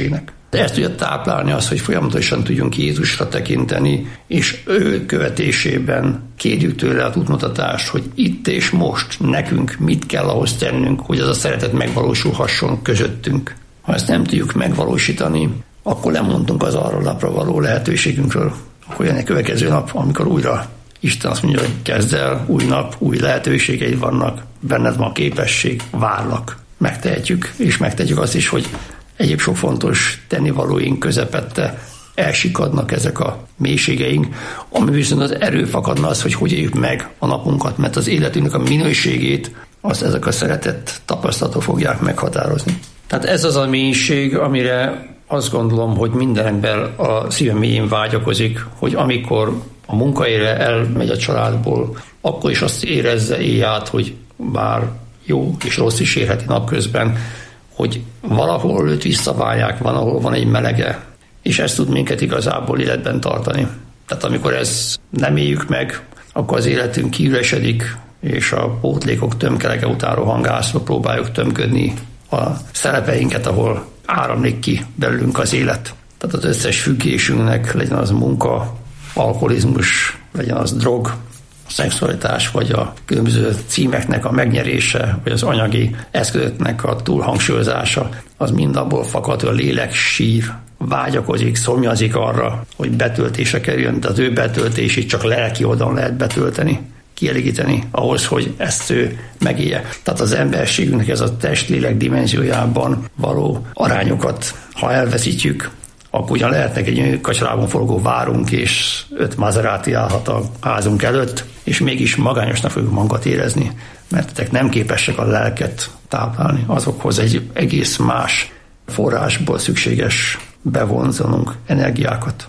Ezt tudja táplálni az, hogy folyamatosan tudjunk Jézusra tekinteni, és ő követésében kérjük tőle az útmutatást, hogy itt és most nekünk mit kell ahhoz tennünk, hogy az a szeretet megvalósulhasson közöttünk. Ha ezt nem tudjuk megvalósítani, akkor lemondunk az arról napra való lehetőségünkről. Akkor jön egy következő nap, amikor újra Isten azt mondja, hogy kezd el, új nap, új lehetőségeid vannak, benned van a képesség, várlak. Megtehetjük, és megtehetjük azt is, hogy egyéb sok fontos tennivalóink közepette elsikadnak ezek a mélységeink, ami viszont az erő fakadna az, hogy hogy éljük meg a napunkat, mert az életünknek a minőségét azt ezek a szeretett tapasztalatok fogják meghatározni. Tehát ez az a mélység, amire azt gondolom, hogy minden ember a szíve mélyén vágyakozik, hogy amikor a munkahelyre elmegy a családból, akkor is azt érezze éjjel, hogy bár jó és rossz is érheti napközben, hogy valahol őt visszaválják, van, ahol van egy melege, és ez tud minket igazából életben tartani. Tehát amikor ezt nem éljük meg, akkor az életünk kiüresedik, és a pótlékok tömkelege után rohangászva próbáljuk tömködni a szerepeinket, ahol áramlik ki belőlünk az élet. Tehát az összes függésünknek, legyen az munka, alkoholizmus, legyen az drog, a szexualitás, vagy a különböző címeknek a megnyerése, vagy az anyagi eszközöknek a túlhangsúlyozása, az mind abból fakad, hogy a lélek sír, vágyakozik, szomjazik arra, hogy betöltése kerüljön, de az ő betöltését csak lelki oldalon lehet betölteni, kielégíteni ahhoz, hogy ezt ő megélje. Tehát az emberségünknek ez a test-lélek dimenziójában való arányokat, ha elveszítjük, akkor ugyan lehetnek egy kacsarában forgó várunk, és öt Maserati állhat a házunk előtt, és mégis magányosnak fogjuk magunkat érezni, mert ezek nem képesek a lelket táplálni. Azokhoz egy egész más forrásból szükséges bevonzanunk energiákat.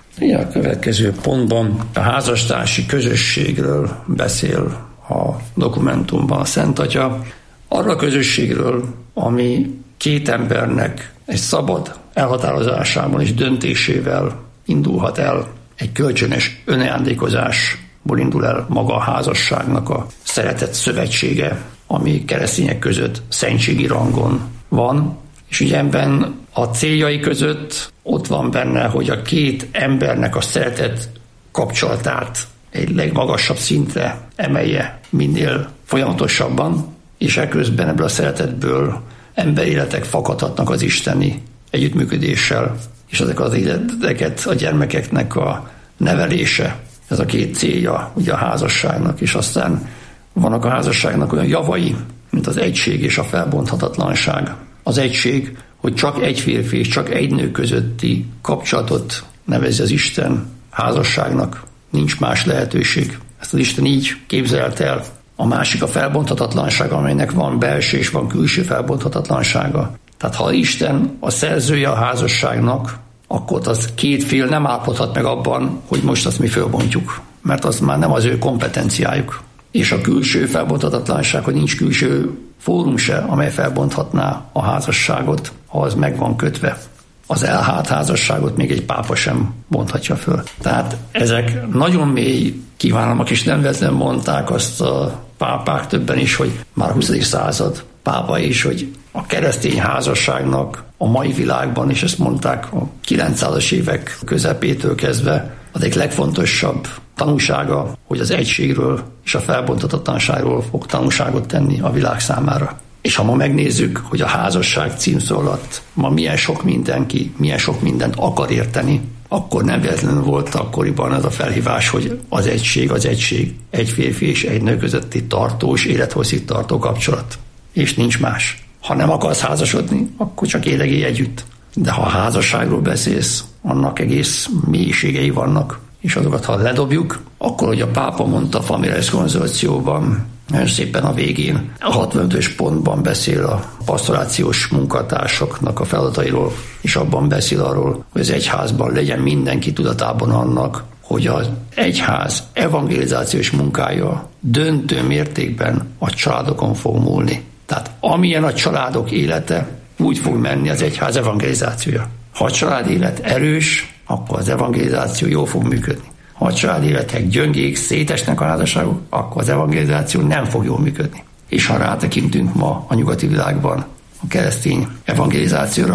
A következő pontban a házastársi közösségről beszél a dokumentumban a Szent Atya. Arra a közösségről, ami két embernek egy szabad elhatározásában és döntésével indulhat el, egy kölcsönös önajándékozásból indul el maga a házasságnak a szeretett szövetsége, ami keresztények között szentségi rangon van, és ugye ebben a céljai között ott van benne, hogy a két embernek a szeretett kapcsolatát egy legmagasabb szintre emelje minél folyamatosabban, és ekközben ebből a szeretetből emberéletek fakadhatnak az isteni együttműködéssel, és ezek az életeket a gyermekeknek a nevelése, ez a két célja ugye a házasságnak, és aztán vannak a házasságnak olyan javai, mint az egység és a felbonthatatlanság. Az egység, hogy csak egy férfi és csak egy nő közötti kapcsolatot nevezi az Isten házasságnak, nincs más lehetőség. Ezt az Isten így képzelt el. A másik a felbonthatatlanság, amelynek van belső és van külső felbonthatatlansága. Tehát ha Isten a szerzője a házasságnak, akkor az két fél nem állapodhat meg abban, hogy most azt mi fölbontjuk, mert az már nem az ő kompetenciájuk. És a külső felbonthatatlanság, hogy nincs külső fórum se, amely felbonthatná a házasságot, ha az meg van kötve. Az elhált házasságot még egy pápa sem bonthatja föl. Tehát ezek nagyon mély kívánalmak, és nem véletlenül mondták azt a pápák többen is, hogy már a huszadik század pápa is, hogy a keresztény házasságnak a mai világban, és ezt mondták a kilencszázas évek közepétől kezdve, az egyik legfontosabb tanúsága, hogy az egységről és a felbonthatatlanságról fog tanúságot tenni a világ számára. És ha ma megnézzük, hogy a házasság címszó alatt ma milyen sok mindenki, milyen sok mindent akar érteni, akkor nem véletlenül volt akkoriban ez a felhívás, hogy az egység, az egység, egy férfi és egy nő közötti tartós, élethosszig tartó kapcsolat. És nincs más. Ha nem akarsz házasodni, akkor csak élegélj együtt. De ha a házasságról beszélsz, annak egész mélységei vannak, és azokat, ha ledobjuk, akkor, hogy a pápa mondta a Familiaris Konzorcióban, nagyon szépen a végén, a hatvanötös pontban beszél a pastorációs munkatársaknak a feladatairól, és abban beszél arról, hogy az egyházban legyen mindenki tudatában annak, hogy az egyház evangelizációs munkája döntő mértékben a családokon fog múlni. Tehát amilyen a családok élete, úgy fog menni az egyház evangelizációja. Ha a család élet erős, akkor az evangelizáció jól fog működni. Ha a család életek gyöngék, szétesnek a házasságok, akkor az evangelizáció nem fog jól működni. És ha rátekintünk ma a nyugati világban a keresztény evangelizációra,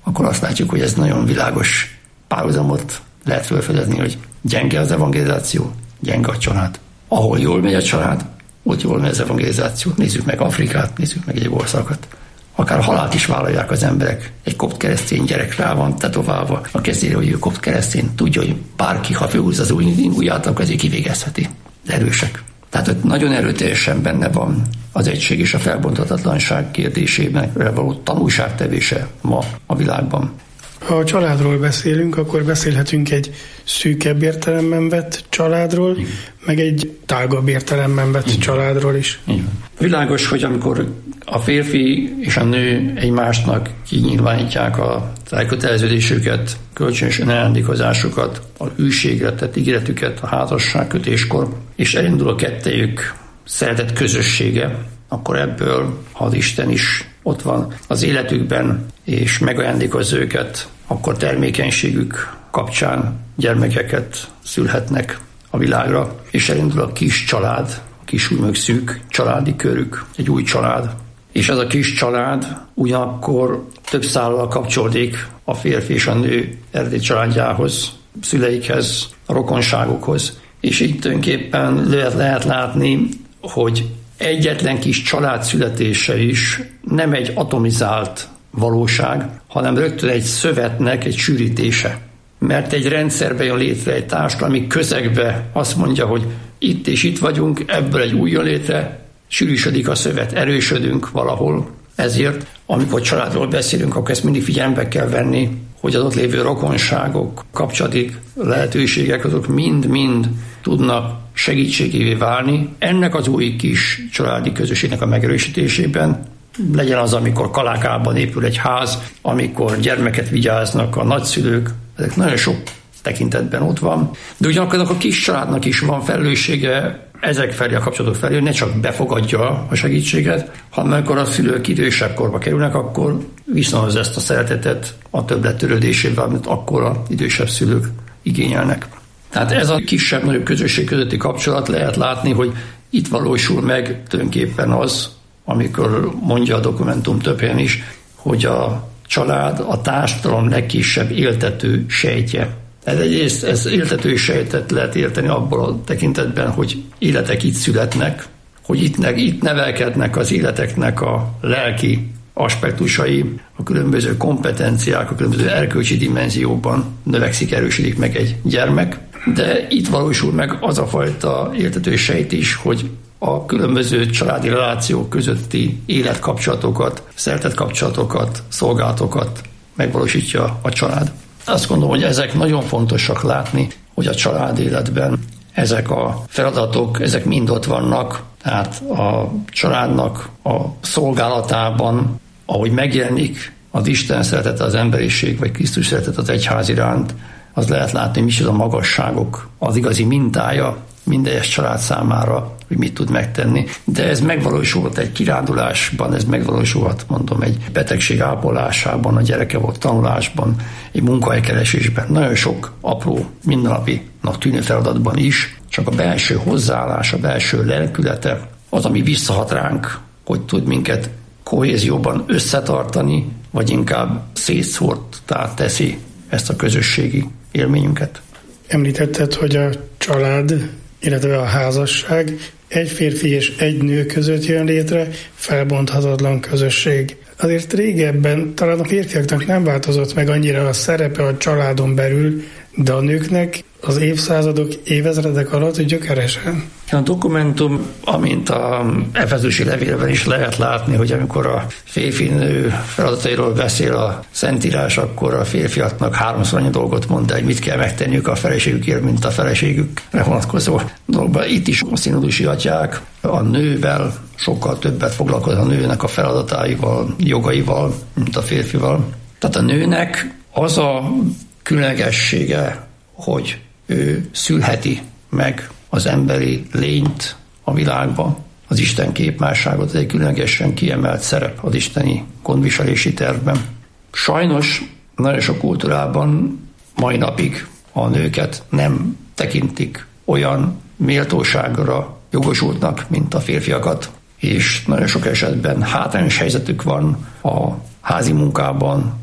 akkor azt látjuk, hogy ez nagyon világos párhuzamot lehet felfedezni, hogy gyenge az evangelizáció, gyenge a család. Ahol jól megy a család, ott jól megy az evangelizáció. Nézzük meg Afrikát, nézzük meg egyéb országokat. Akár a halált is vállalják az emberek. Egy kopt keresztény gyerek rá van tetoválva a kezére, hogy ő kopt keresztény. Tudja, hogy bárki, ha fölhúz az ujját, akkor ezért kivégezheti. Erősek. Tehát ott nagyon erőteljesen benne van az egység és a felbonthatatlanság kérdésében való tanulságtevése ma a világban. Ha a családról beszélünk, akkor beszélhetünk egy szűkebb értelemben vett családról, igen, meg egy tágabb értelemben vett igen. családról is. Igen. Világos, hogy amikor a férfi és a nő egymásnak kinyilvánítják a elköteleződésüket, kölcsönös önajándékozásukat, a hűségre tett ígéretüket a házasságkötéskor, és elindul a kettejük szeretett közössége, akkor ebből, ha az Isten is ott van az életükben, és megajándékozza őket, akkor termékenységük kapcsán gyermekeket szülhetnek a világra, és elindul a kis család, a kis úgymond szűk családi körük, egy új család. És ez a kis család ugyanakkor több szállal kapcsolódik a férfi és a nő eredeti családjához, szüleikhez, a rokonságokhoz. És így tulajdonképpen lehet, lehet látni, hogy egyetlen kis család születése is nem egy atomizált valóság, hanem rögtön egy szövetnek egy sűrítése. Mert egy rendszerbe jön létre, egy társadalmi közegbe azt mondja, hogy itt és itt vagyunk, ebből egy új jön létre, sűrűsödik a szövet, erősödünk valahol. Ezért, amikor családról beszélünk, akkor ezt mindig figyelembe kell venni, hogy az ott lévő rokonságok, kapcsolati lehetőségek, azok mind-mind tudnak segítségévé válni. Ennek az új kis családi közösségnek a megerősítésében, legyen az, amikor Kalákában épül egy ház, amikor gyermeket vigyáznak a nagyszülők, ezek nagyon sok tekintetben ott van. De ugyanakkor a kis családnak is van felelőssége ezek felé, a kapcsolatok felé, ne csak befogadja a segítséget, hanem amikor a szülők idősebb korba kerülnek, akkor viszonozza ezt a szeretetet a többlet törődésével, amit akkor az idősebb szülők igényelnek. Tehát ez a kisebb-nagyobb közösség közötti kapcsolat, lehet látni, hogy itt valósul meg tulajdonképpen az, amikor mondja a dokumentum több helyen is, hogy a család a társadalom legkisebb éltető sejtje. Ez egyrészt ez éltető sejtet lehet érteni abból a tekintetben, hogy életek itt születnek, hogy itt, ne, itt nevelkednek az életeknek a lelki aspektusai, a különböző kompetenciák, a különböző erkölcsi dimenzióban növekszik, erősödik meg egy gyermek, de itt valósul meg az a fajta éltető sejt is, hogy a különböző családi relációk közötti életkapcsolatokat, szeretett kapcsolatokat, szolgálatokat megvalósítja a család. Azt gondolom, hogy ezek nagyon fontosak látni, hogy a család életben ezek a feladatok, ezek mind ott vannak, tehát a családnak a szolgálatában, ahogy megjelenik az Isten szeretete, az emberiség, vagy Krisztus szeretete az egyház iránt, az lehet látni, mi is az a magasságok, az igazi mintája minden egyes család számára, hogy mit tud megtenni. De ez megvalósulhat egy kirándulásban, ez megvalósulhat, mondom, egy betegség ápolásában, a gyereke volt tanulásban, egy munkahelykeresésben, nagyon sok apró, mindennapinak tűnő feladatban is, csak a belső hozzáállás, a belső lelkülete az, ami visszahat ránk, hogy tud minket kohézióban összetartani, vagy inkább szétszórttá teszi ezt a közösségi élményünket. Említetted, hogy a család, illetve a házasság egy férfi és egy nő között jön létre, felbonthatatlan közösség. Azért régebben talán a férfiaknak nem változott meg annyira a szerepe a családon belül, de a nőknek az évszázadok, évezredek alatt gyökeresen. A dokumentum, amint a Efezusi levélben is lehet látni, hogy amikor a férfi-nő feladatairól beszél a Szentírás, akkor a férfiaknak háromszor annyi dolgot mond, hogy mit kell megtenniük a feleségükért, mint a feleségükre vonatkozó dolgban. Itt is a színudusi atyák a nővel sokkal többet foglalkoznak a nőnek a feladataival, jogaival, mint a férfival. Tehát a nőnek az a különlegessége, hogy ő szülheti meg az emberi lényt a világba, az Isten képmásságot, ez egy különlegesen kiemelt szerep az isteni gondviselési tervben. Sajnos nagyon sok kultúrában mai napig a nőket nem tekintik olyan méltóságra jogosultnak, mint a férfiakat, és nagyon sok esetben hátrányos helyzetük van a házi munkában,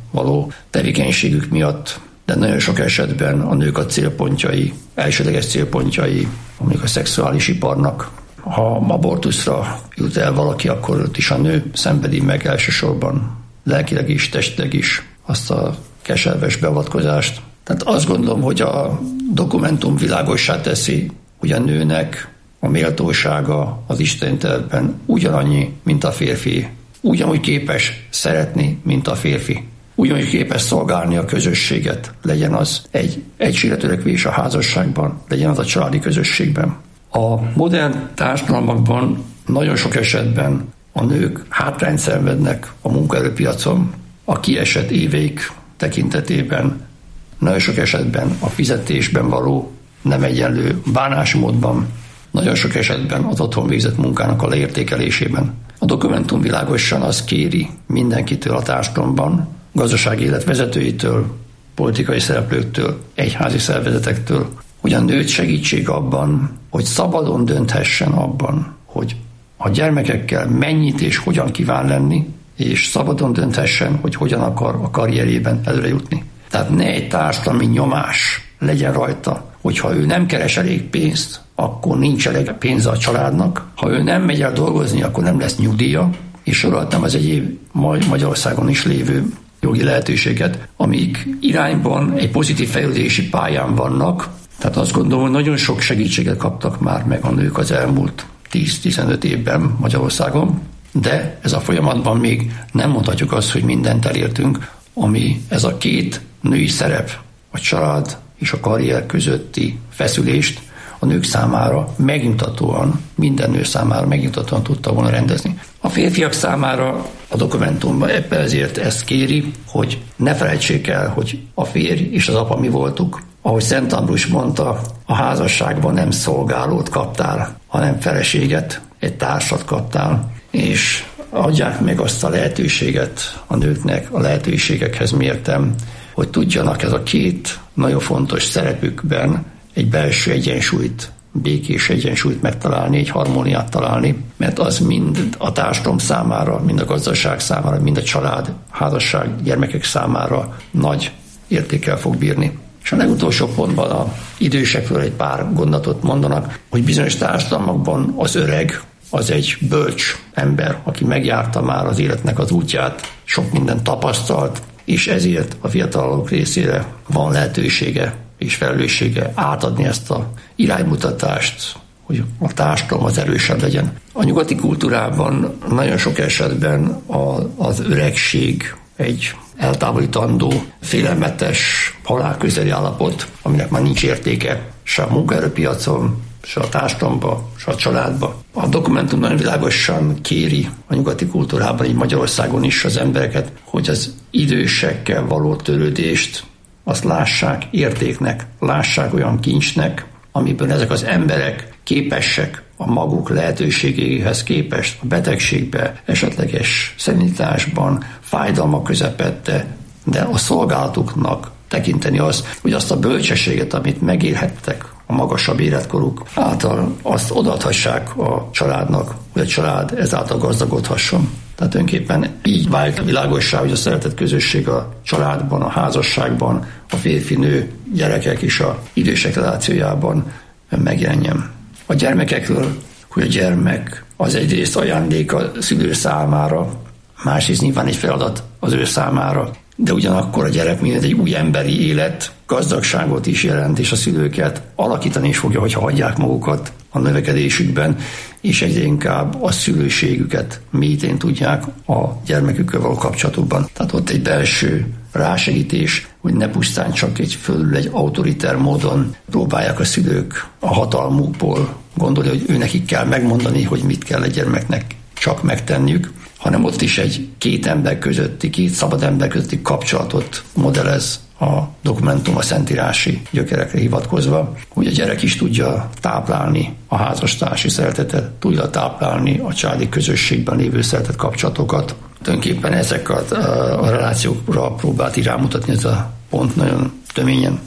való tevékenységük miatt, de nagyon sok esetben a nők a célpontjai, elsődleges célpontjai, mondjuk a szexuális iparnak. Ha abortuszra jut el valaki, akkor ott is a nő szenvedi meg elsősorban lelkileg is, testileg is azt a keserves beavatkozást. Tehát azt gondolom, hogy a dokumentum világossá teszi, hogy a nőnek a méltósága az istenteletben ugyanannyi, mint a férfi. Ugyanúgy képes szeretni, mint a férfi. Ugyanúgy képes szolgálni a közösséget, legyen az egy egységre törekvés a házasságban, legyen az a családi közösségben. A modern társadalmakban nagyon sok esetben a nők hátrányt szenvednek a munkaerőpiacon, a kiesett éveik tekintetében, nagyon sok esetben a fizetésben való nem egyenlő bánásmódban, nagyon sok esetben az otthon végzett munkának a leértékelésében. A dokumentum világosan azt kéri mindenkitől a társadalomban, gazdasági élet vezetőitől, politikai szereplőktől, egyházi szervezetektől, hogy a nőt segítség abban, hogy szabadon dönthessen abban, hogy a gyermekekkel mennyit és hogyan kíván lenni, és szabadon dönthessen, hogy hogyan akar a karrierében előre jutni. Tehát ne egy társadalmi nyomás legyen rajta, hogyha ő nem keres elég pénzt, akkor nincs elég pénze a családnak, ha ő nem megy el dolgozni, akkor nem lesz nyugdíja, és soroltam az egyéb Magyarországon is lévő jogi lehetőséget, amik irányban egy pozitív fejlődési pályán vannak. Tehát azt gondolom, hogy nagyon sok segítséget kaptak már meg a nők az elmúlt tíz-tizenöt évben Magyarországon, de ez a folyamatban még nem mondhatjuk azt, hogy mindent elértünk, ami ez a két női szerep, a család és a karrier közötti feszülést a nők számára megnyugtatóan, minden nő számára megnyugtatóan tudta volna rendezni. A férfiak számára a dokumentumban ebben ezért ezt kéri, hogy ne felejtsék el, hogy a férj és az apa mi voltuk. Ahogy Szent Ambrus mondta, a házasságban nem szolgálót kaptál, hanem feleséget, egy társat kaptál, és adják meg azt a lehetőséget a nőknek, a lehetőségekhez mértem, hogy tudjanak ez a két nagyon fontos szerepükben egy belső egyensúlyt, békés egyensúlyt megtalálni, egy harmóniát találni, mert az mind a társadalom számára, mind a gazdaság számára, mind a család, házasság, gyermekek számára nagy értékkel fog bírni. És a legutolsó pontban a idősekről egy pár gondolatot mondanak, hogy bizonyos társadalmakban az öreg az egy bölcs ember, aki megjárta már az életnek az útját, sok mindent tapasztalt, és ezért a fiatalok részére van lehetősége és felelőssége átadni ezt a iránymutatást, hogy a társadalom az erősebb legyen. A nyugati kultúrában nagyon sok esetben a, az öregség egy eltávolítandó, félelmetes, halálközeli állapot, aminek már nincs értéke se a munkaerőpiacon, se a társadalomban, se a családban. A dokumentum nagyon világosan kéri a nyugati kultúrában, így Magyarországon is az embereket, hogy az idősekkel való törődést azt lássák értéknek, lássák olyan kincsnek, amiből ezek az emberek képesek a maguk lehetőségéhez képest a betegségbe, esetleges szennyításban, fájdalmak közepette, de a szolgálatuknak tekinteni azt, hogy azt a bölcsességet, amit megélhettek a magasabb életkoruk által, azt odaadhassák a családnak, hogy a család ezáltal gazdagodhasson. Tehát önképpen így válik világossá, hogy a szeretett közösség a családban, a házasságban, a férfi-nő, gyerekek és a idősek relációjában megjelenjen. A gyermekekről, hogy a gyermek az egyrészt ajándék a szülő számára, másrészt nyilván egy feladat az ő számára, de ugyanakkor a gyerek mint egy új emberi élet, gazdagságot is jelent, és a szülőket alakítani is fogja, hogyha hagyják magukat a növekedésükben, és egyre inkább a szülőségüket mélyítén tudják a gyermekükkel való kapcsolatokban. Tehát ott egy belső rásegítés, hogy ne pusztán csak egy fölül egy autoriter módon próbálják a szülők a hatalmukból gondolni, hogy őnekik kell megmondani, hogy mit kell egy gyermeknek csak megtenniük, hanem ott is egy két ember közötti, két szabad ember közötti kapcsolatot modellez a dokumentum a szentírási gyökerekre hivatkozva, hogy a gyerek is tudja táplálni a házastársi szeretetet, tudja táplálni a családi közösségben lévő szeretet kapcsolatokat. Tulajdonképpen ezeket a relációkra próbált iránymutatni ez a pont nagyon töményen.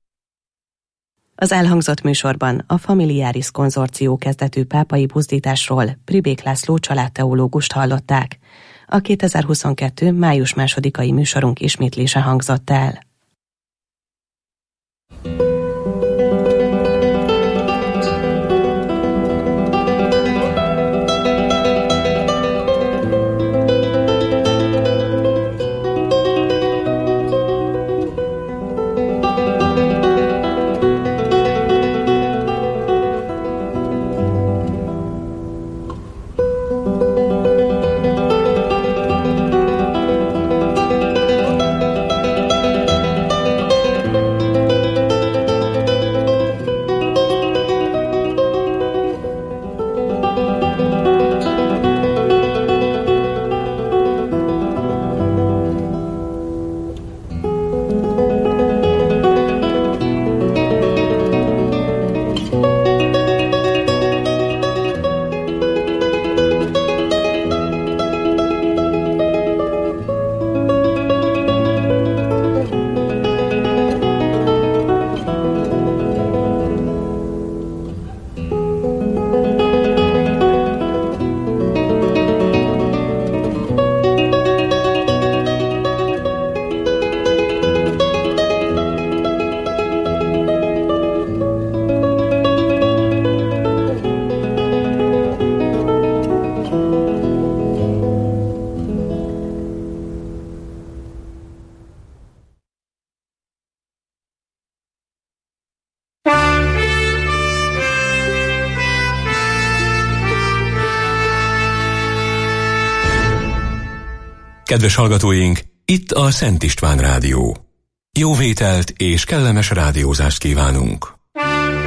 Az elhangzott műsorban a Familiaris konzorció kezdetű pápai buzdításról Pribék László családteológust hallották. A kétezer-huszonkettő. május másodikai műsorunk ismétlése hangzott el. Kedves hallgatóink, itt a Szent István Rádió. Jó vételt és kellemes rádiózást kívánunk!